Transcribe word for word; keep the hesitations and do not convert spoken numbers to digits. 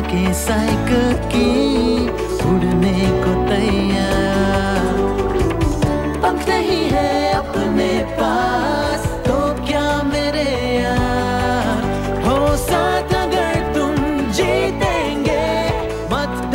के साइकिल की उड़ने को तैयार। पंख नहीं है अपने पास तो क्या मेरे यार, हो साथ अगर तुम जीतेंगे मत